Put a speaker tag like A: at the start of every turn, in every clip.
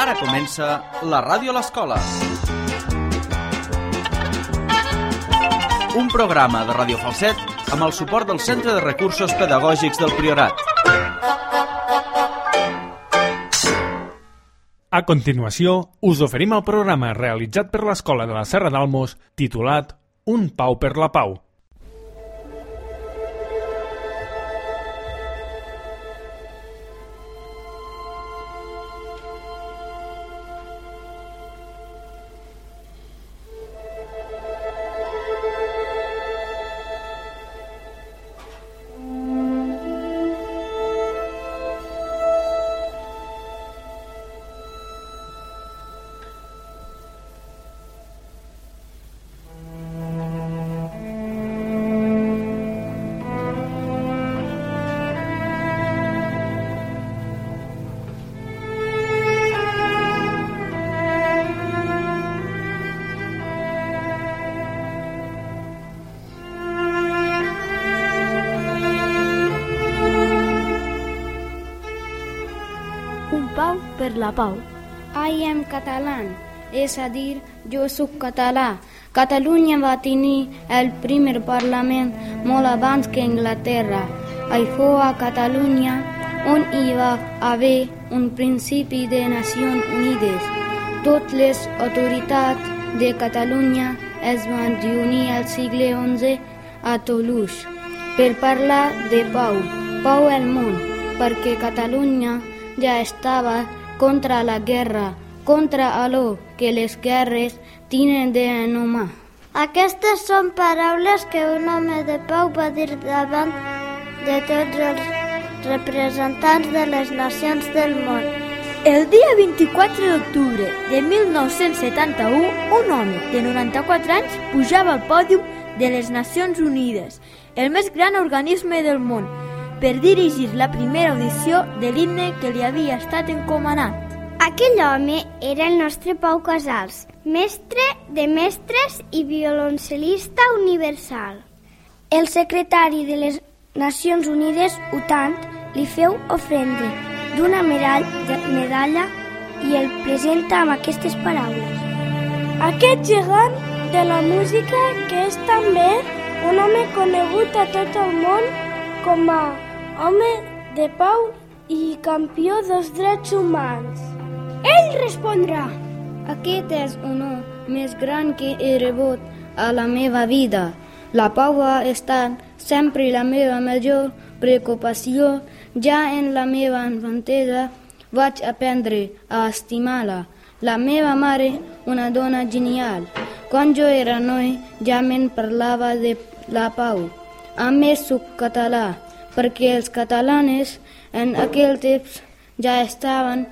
A: Ara comença la ràdio a l'escola. Un programa de Ràdio Falset amb el suport del Centre de Recursos Pedagògics del Priorat.
B: A continuació, us oferim el programa realitzat per l'Escola de la Serra d'Almos titulat Un Pau per la Pau.
C: Un Pau per la Pau. I am catalan, és a dir, jo soc català. Catalunya va tenir el primer parlament molt abans que Anglaterra. I fou a Catalunya on hi va haver un principi de Nacions Unides. Totes les autoritats de Catalunya es van reunir al segle XI a Toulouse per parlar de pau, pau al món, perquè Catalunya ja estava contra la guerra, contra allò que les guerres tenen d'enhumà.
D: Aquestes són paraules que un home de pau va dir davant de tots els representants de les nacions del món.
E: El dia 24 d'octubre de 1971, un home de 94 anys pujava al pòdium de les Nacions Unides, el més gran organisme del món, per dirigir la primera audició de l'himne que li havia estat encomanat.
D: Aquell home era el nostre Pau Casals, mestre de mestres i violoncel·lista universal. El secretari de les Nacions Unides, UTAN, li feu ofrenda d'una medalla i el presenta amb aquestes paraules.
F: Aquest gegant de la música que és també un home conegut a tot el món com a home de pau i campió dels drets humans.
D: Ell respondrà:
C: Aquest és l'honor més gran que he rebut a la meva vida. La pau ha estat sempre la meva major preocupació. Ja en la meva infantesa vaig aprendre a estimar-la. La meva mare, una dona genial. Quan jo era noi, ja me'n parlava de la pau. A més, soc català, perquè els catalans en aquell temps ja estaven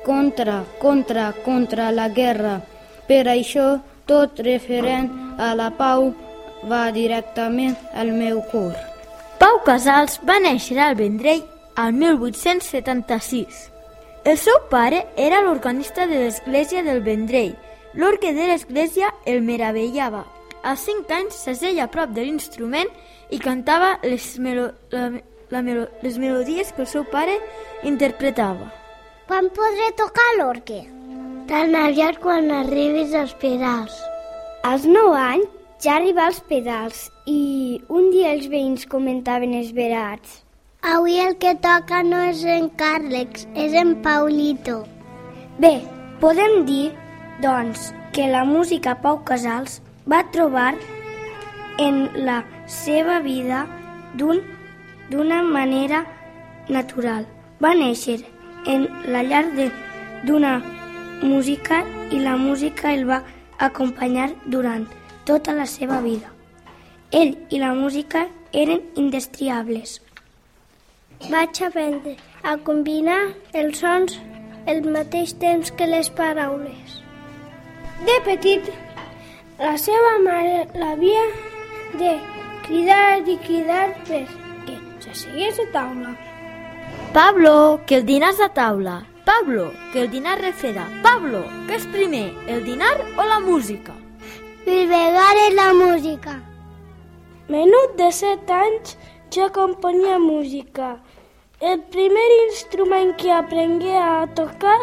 C: contra la guerra. Per això, tot referent a la pau va directament al meu cor.
E: Pau Casals va néixer al Vendrell al 1876. El seu pare era l'organista de l'església del Vendrell. L'orgue de l'església el meravellava. Als 5 anys s'asseia a prop de l'instrument i cantava les melodies que el seu pare interpretava.
D: Quan podré tocar l'orgue?
F: Tan aviat quan arribis als pedals.
D: Als 9 anys ja arriba als pedals i un dia els veïns comentaven esverats: avui el que toca no és en Càrlex, és en Paulito. Bé, podem dir, doncs, que la música Pau Casals va trobar en la seva vida d'una manera natural. Va néixer en la llar d'una música i la música el va acompanyar durant tota la seva vida. Ell i la música eren indestriables. Vaig aprendre a combinar els sons al mateix temps que les paraules. De petit, la seva mare l'havia de cridar i cridar perquè s'assegués a taula.
E: Pablo, que el dinar és a taula. Pablo, que el dinar refreda. Pablo, què és primer, el dinar o la música?
D: Bilbegar és la música.
F: Menut de 7 anys ja componia música. El primer instrument que aprengué a tocar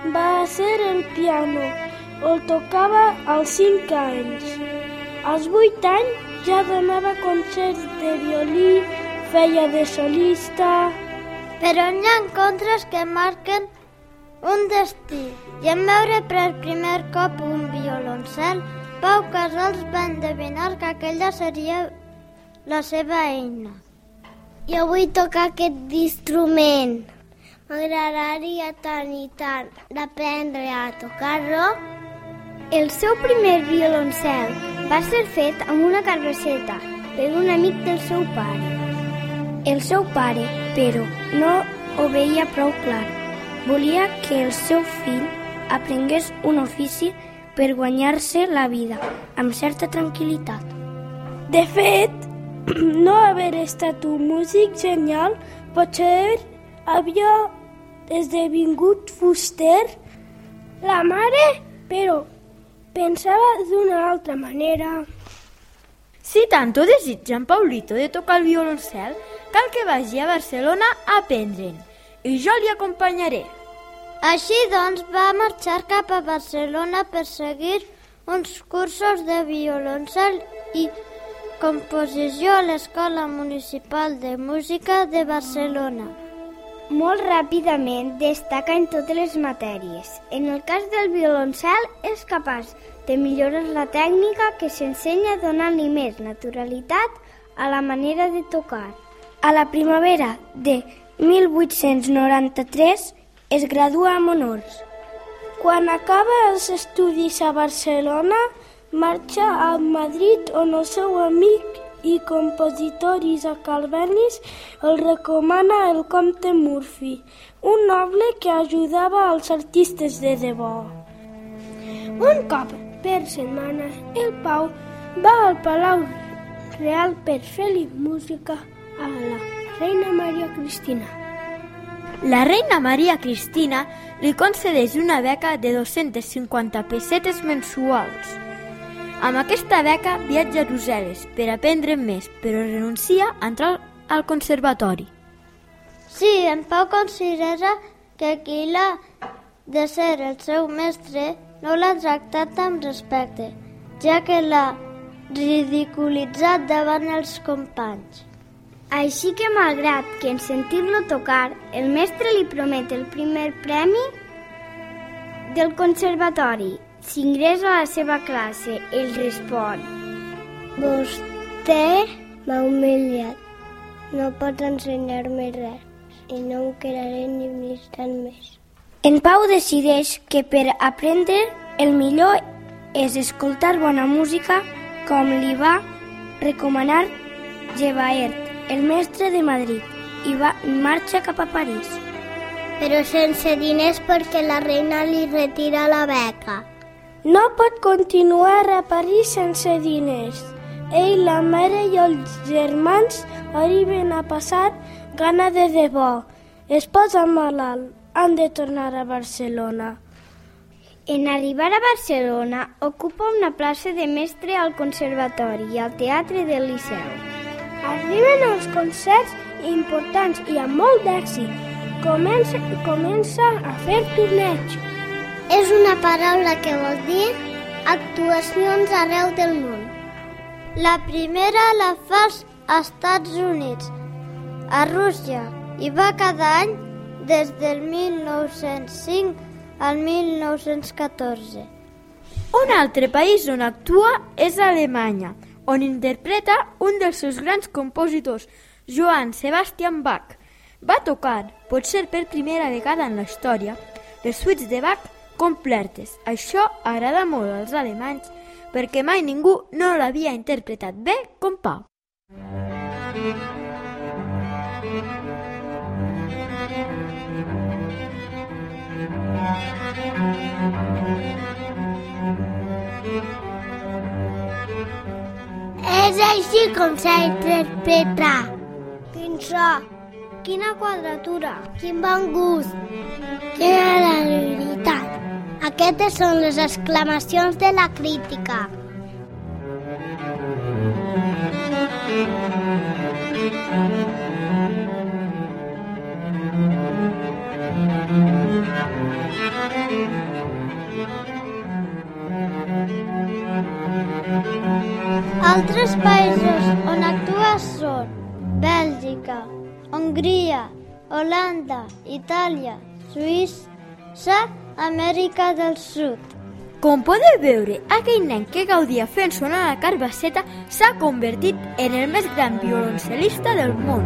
F: va ser el piano. El tocava als 5 anys. Als 8 anys ja donava concerts de violí, feia de solista.
D: Però hi ha encontres que marquen un destí. I en veure per primer cop un violoncel, Pau Casals va endevinar que aquella seria la seva eina. Jo vull tocar aquest instrument. M'agradaria tant i tant d'aprendre a tocar-lo. El seu primer violoncel va ser fet amb una carbasseta per un amic del seu pare. El seu pare, però, no ho veia prou clar. Volia que el seu fill aprengués un ofici per guanyar-se la vida amb certa tranquil·litat.
F: De fet, no haver estat un músic genial, potser havia esdevingut fuster. La mare, però, pensava d'una altra manera.
E: Si tanto desitja en Paulito de tocar el violoncel, cal que vagi a Barcelona a aprendre'n, i jo li acompanyaré.
D: Així doncs va marxar cap a Barcelona per seguir uns cursos de violoncel i composició a l'Escola Municipal de Música de Barcelona. Molt ràpidament destaca en totes les matèries. En el cas del violoncel és capaç de millorar la tècnica que s'ensenya donant-li més naturalitat a la manera de tocar. A la primavera de 1893 es gradua amb honors.
F: Quan acaba els estudis a Barcelona, marxa a Madrid on el seu amic i compositor Isaac Albéniz el recomana el comte Murphy, un noble que ajudava als artistes de debò. Un cop per setmana, el Pau va al Palau Real per fer-li música a la reina Maria Cristina.
E: La reina Maria Cristina li concedeix una beca de 250 pessetes mensuals. Amb aquesta beca viatja a Brussel·les per aprendre més, però renuncia a entrar al conservatori.
D: Sí, en Pau considera que qui l'ha de ser el seu mestre no l'ha tractat amb respecte, ja que l'ha ridiculitzat davant els companys. Així que, malgrat que en sentir-lo tocar, el mestre li promet el primer premi del conservatori. Si ingressa a la seva classe, ell respon: vostè m'ha humiliat. No pots ensenyar-me res i no em quedaré ni un instant més. En Pau decideix que per aprendre el millor és escoltar bona música, com li va recomanar Gevaert, el mestre de Madrid, i marxa cap a París. Però sense diners perquè la reina li retira la beca.
F: No pot continuar a París sense diners. Ell, la mare i els germans arriben a passar gana de debò. Es posa malalt. Han de tornar a Barcelona.
D: En arribar a Barcelona, ocupa una plaça de mestre al Conservatori i al Teatre del Liceu.
F: Arriben els concerts importants i amb molt d'èxit. Comença a fer torneig.
D: És una paraula que vol dir actuacions arreu del món. La primera la fa als Estats Units, a Rússia, i va cada any des del 1905 al 1914.
E: Un altre país on actua és Alemanya, on interpreta un dels seus grans compositors, Johann Sebastian Bach. Va tocar, potser per primera vegada en la història, les suites de Bach completes. Això agrada molt als alemanys perquè mai ningú no l'havia interpretat bé com Pau.
D: És així com s'interpreta. Quin so, quina quadratura, quin bon gust, quina realitat. Aquestes són les exclamacions de la crítica. Bèlgica, Hongria, Holanda, Itàlia, Suïssa, Amèrica del Sud.
E: Com podeu veure, aquell nen que gaudia fent sonar la carbasseta s'ha convertit en el més gran violoncel·lista del món.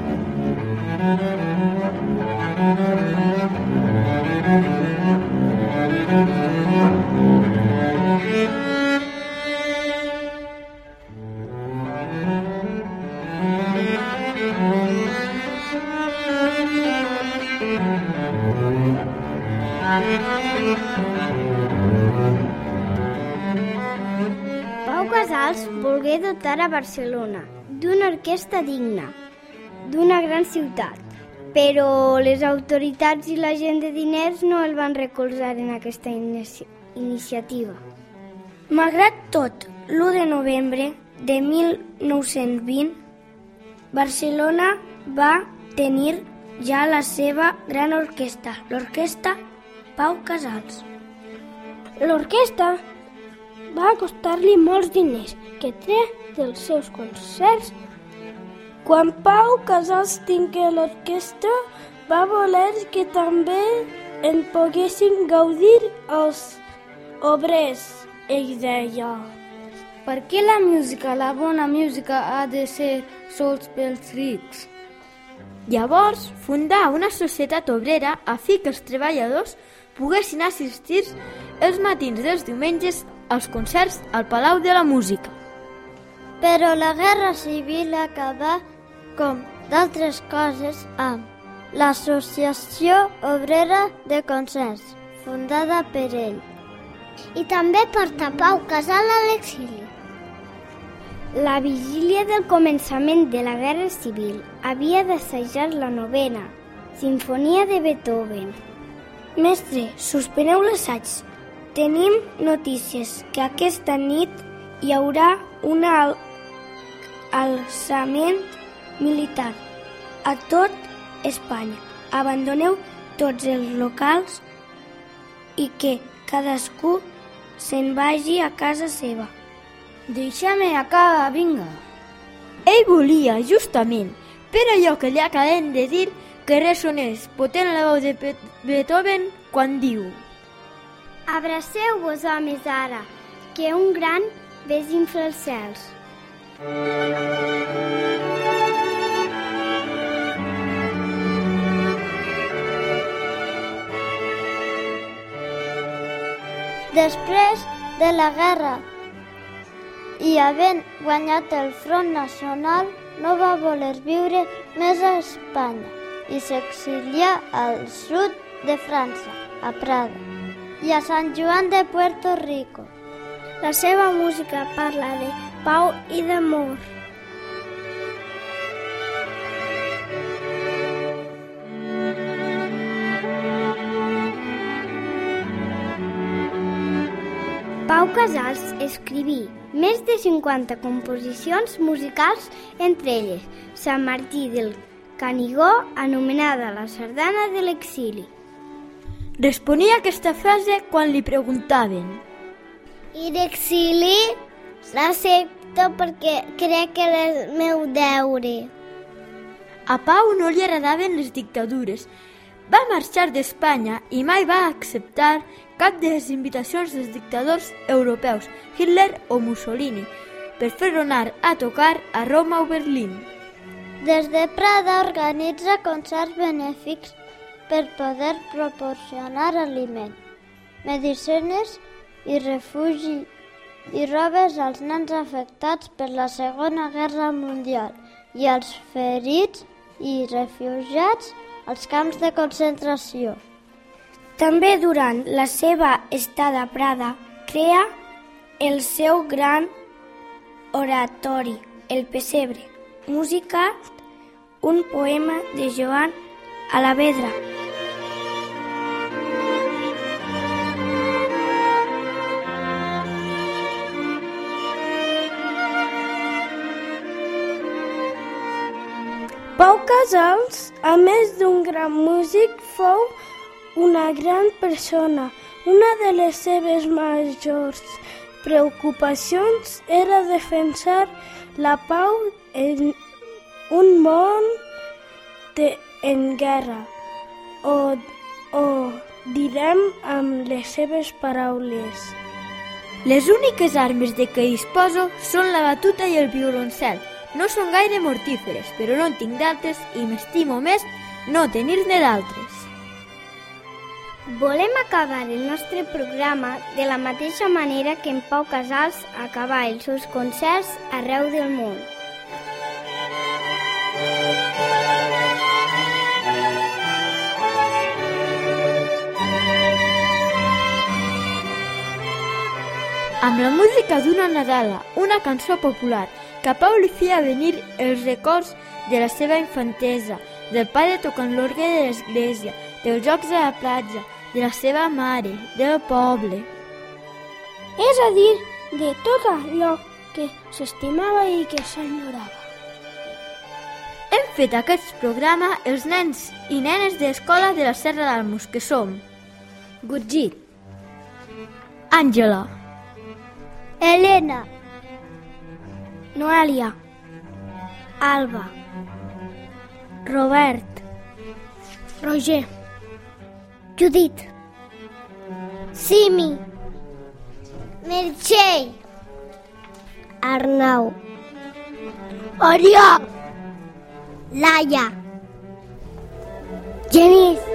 D: Pau Casals volgué dotar a Barcelona d'una orquestra digna, d'una gran ciutat, però les autoritats i la gent de diners no el van recolzar en aquesta iniciativa.
F: Malgrat tot, l'1 de novembre de 1920, Barcelona va tenir ja la seva gran orquestra, l'Orquestra Pau Casals. L'orquestra va costar-li molts diners que treia dels seus concerts. Quan Pau Casals tingué l'orquestra, va voler que també en poguessin gaudir els obrers. Ell deia:
C: Per què la música, la bona música, ha de ser sols pels rics?
E: Llavors, fundà una societat obrera a fi que els treballadors poguessin assistir els matins dels diumenges als concerts al Palau de la Música.
D: Però la Guerra Civil acabà, com d'altres coses, amb l'Associació Obrera de Concerts, fundada per ell. I també porta Pau Casals a l'exili. La vigília del començament de la Guerra Civil havia d'assajar la 9ª Simfonia de Beethoven.
F: Mestre, suspeneu l'assaig. Tenim notícies que aquesta nit hi haurà un alçament militar a tot Espanya. Abandoneu tots els locals i que cadascú se'n vagi a casa seva.
C: Deixa-me acá, vinga.
E: Ell volia, justament, per allò que li acabem de dir, que ressonés potent la veu de Beethoven quan diu:
D: Abraceu-vos, homes, ara, que un gran ves infla els cels. Després de la guerra i havent guanyat el Front Nacional, no va voler viure més a Espanya i s'exilià al sud de França, a Praga, i a Sant Joan de Puerto Rico.
F: La seva música parla de pau i d'amor.
D: Pau Casals escriví més de 50 composicions musicals, entre elles Sant Martí del Canigó, anomenada la sardana de l'exili.
E: Responia aquesta frase quan li preguntaven:
D: I d'exili l'accepto perquè crec que és el meu deure.
E: A Pau no li agradaven les dictadures. Va marxar d'Espanya i mai va acceptar cap de les invitacions dels dictadors europeus, Hitler o Mussolini, per fer-lo anar a tocar a Roma o Berlín.
D: Des de Prada organitza concerts benèfics per poder proporcionar aliment, medicines i refugi i robes als nens afectats per la Segona Guerra Mundial i als ferits i refugiats als camps de concentració.
F: També durant la seva estada a Prada crea el seu gran oratori, El Pessebre, musicat un poema de Joan Alavedra. Pau Casals, a més d'un gran músic, fou una gran persona. Una de les seves majors preocupacions era defensar la pau un món en guerra, o direm amb les seves paraules.
E: Les úniques armes de què disposo són la batuta i el violoncel. No són gaire mortíferes, però no en tinc d'altres i m'estimo més no tenir-ne d'altres.
D: Volem acabar el nostre programa de la mateixa manera que en Pau Casals acaba els seus concerts arreu del món.
E: Amb la música d'una nadala, una cançó popular, que a Pau li feia venir els records de la seva infantesa, del pare tocant l'orgue de l'església, dels jocs a la platja, de la seva mare, del poble.
F: És a dir, de tot allò que s'estimava i que s'enyorava.
E: Hem fet aquest programa els nens i nenes de l'escola de la Serra d'Almos, que som Gurgit, Àngela,
D: Helena,
F: Noelia,
D: Alba,
F: Robert,
D: Roger, Judit, Simi, Meritxell, Arnau, Oriol, Laia, Genís,